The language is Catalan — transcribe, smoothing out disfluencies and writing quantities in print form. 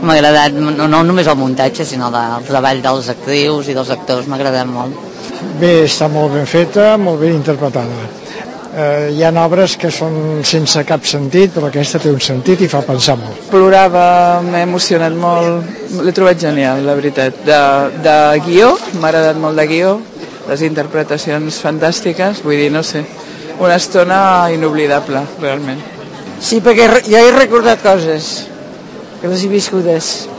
M'ha agradat no només el muntatge, sinó el treball dels actrius i dels actors, m'ha agradat molt. Bé, està molt ben feta, molt ben interpretada. Hi ha obres que són sense cap sentit, però aquesta té un sentit i fa pensar molt. Plorava, m'he emocionat molt, l'he trobat genial, la veritat. De guió, m'ha agradat molt de guió, les interpretacions fantàstiques, vull dir, no sé, una estona inoblidable, realment. Sí, perquè jo he recordat coses, que les he viscudes.